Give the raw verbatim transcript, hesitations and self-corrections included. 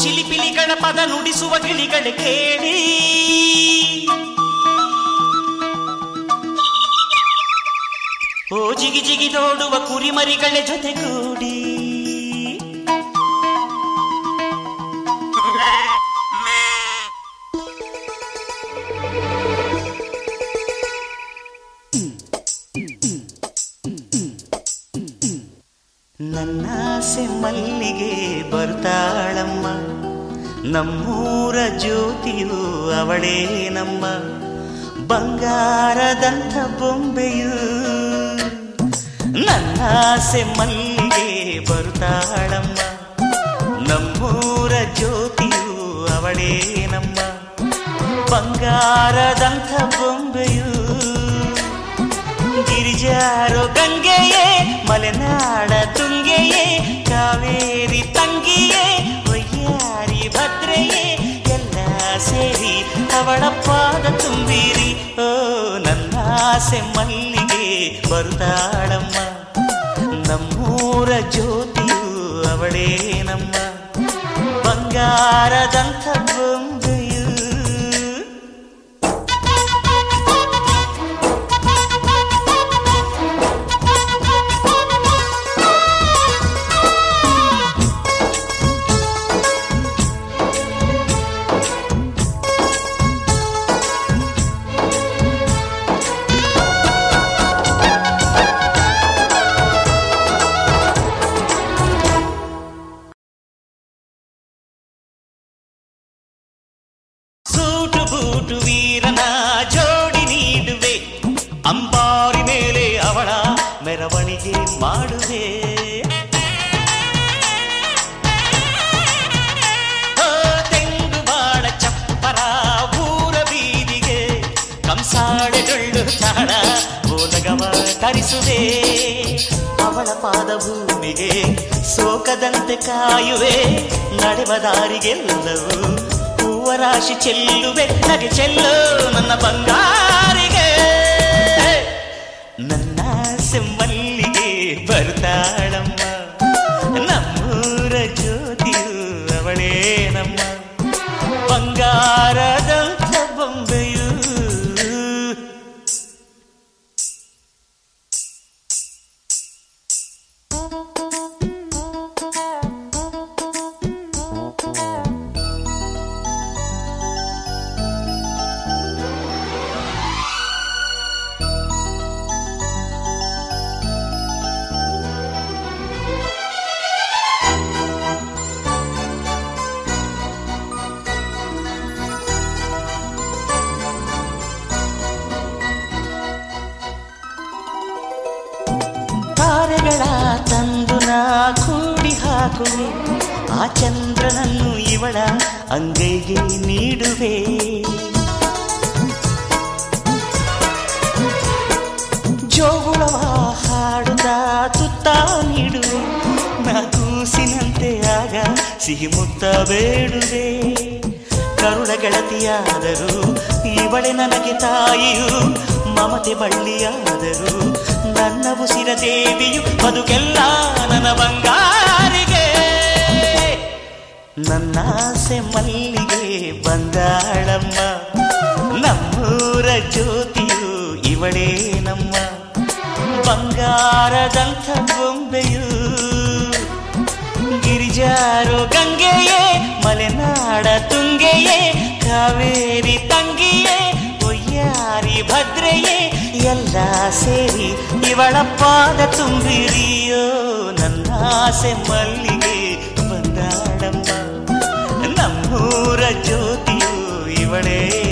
ಚಿಲಿಪಿಲಿಗಳ ಪದ ನುಡಿಸುವ ಗಿಳಿಗಳ ಕೇಳಿ ಓ ಜಿಗಿ ಜಿಗಿ ನೋಡುವ ಕುರಿಮರಿಗಳ ಜೊತೆಗೂಡಿ ನನ್ನಾಸೆ ಮಲ್ಲಿಗೆ ಬರ್ತಾಳಮ್ಮ, ನಮ್ಮೂರ ಜ್ಯೋತಿಯು ಅವಳೇ ನಮ್ಮ, ಬಂಗಾರದಂಥ ಬೊಂಬೆಯು. ನನ್ನಾಸೆ ಮಲ್ಲಿಗೆ ಬರ್ತಾಳಮ್ಮ, ನಮ್ಮೂರ ಜ್ಯೋತಿಯು ಅವಳೇ ನಮ್ಮ, ಬಂಗಾರದಂಥ ಬೊಂಬೆಯು. ಗಿರಿಜಾರೋ ಗಂಗೆಯೇ, ಮಲೆನಾಡ ತುಂಗೆಯೇ, ಕಾವೇರಿ ತಂಗಿಯೇ, ವಯ್ಯಾರಿ ಭದ್ರೆಯೇ, ಎಲ್ಲ ಸೇರಿ ಅವಳ ಪಾದ ತುಂಬಿರಿ. ಓ ನನ್ನಾಸೆ ಮಲ್ಲಿಗೆ ಬರುತ್ತಾಳಮ್ಮ, ನಮ್ಮೂರ ಜ್ಯೋತಿಯು ಅವಳೇ ನಮ್ಮ, ಬಂಗಾರದಂಥ ಬೊಂಬೆಯು. ವೀರನ ಜೋಡಿ ನೀಡುವೆ, ಅಂಬಾರಿ ಮೇಲೆ ಅವಳ ಮೆರವಣಿಗೆ ಮಾಡುವೆ. ತೆಂಗು ಬಾಳ ಚಪ್ಪರ ಊರ ಬೀದಿಗೆ, ಕಂಸಾಳೆ ಡೊಳ್ಳು ತಾಳ ಬೋಲಗವ ತರಿಸುವೆ. ಅವಳ ಪಾದ ಭೂಮಿಗೆ ಸೋಕದಂತೆ ಕಾಯುವೆ, ನಡೆವ ದಾರಿಗೆಲ್ಲವೂ ರಾಶಿ ಚೆಲ್ಲುವೆ. ನಗೆ ಚೆಲ್ಲು ನನ್ನ ಬಂಗಾರಿಗೆ, ನನ್ನಾಸೆ ಮಲ್ಲಿಗೆ ಬರ್ತಾಳಮ್ಮ, ನಮ್ಮೂರ ಜ್ಯೋತಿಯು ಅವಳೇ ನಮ್ಮ, ಬಂಗಾರದಂಥ ಬೊಂಬೆಯು. ತಾರೆಗಳ ತಂದು ನಾ ಕೂಡಿ ಹಾಕುವೆ, ಆ ಚಂದ್ರನನ್ನು ಇವಳ ಅಂಗೈಗೆ ನೀಡುವೆ. ಜೋಗುಳವ ಹಾಡುತ್ತಾ ತುತ್ತ ನೀಡುವೆ, ನಾ ಕೂಸಿನಂತೆ ಆಗ ಸಿಹಿ ಮುತ್ತ ಬೇಡುವೆ. ಕರುಳ ಗೆಳತಿಯಾದರೂ ಇವಳೆ ನನಗೆ ತಾಯಿಯು, ಮಮತೆ ಬಳ್ಳಿಯಾದರೂ ನನ್ನ ಉಸಿರ ದೇವಿಯು, ಬದುಕೆಲ್ಲ ನನ್ನ ಬಂಗಾರಿಗೆ. ನನ್ನಾಸೆ ಮಲ್ಲಿಗೆ ಬಂದಾಳಮ್ಮ, ನಮ್ಮೂರ ಜ್ಯೋತಿಯು ಇವಳೇ ನಮ್ಮ, ಬಂಗಾರದಂಥ ಬೊಂಬೆಯು. ಗಿರಿಜಾರೋ ಗಂಗೆಯೇ, ಮಲೆನಾಡ ತುಂಗೆಯೇ, ಕಾವೇರಿ ತಂಗಿಯೇ, ವಯ್ಯಾರಿ ಭದ್ರೆಯೇ, ಎಲ್ಲ ಸೇರಿ ಇವಳ ಪಾದ ತುಂಬಿರಿಯೋ. ನನ್ನಾಸೆ ಮಲ್ಲಿಗೆ ಬಂದಾಳಮ್ಮ, ನಮ್ಮೂರ ಜ್ಯೋತಿಯು ಇವಳೇ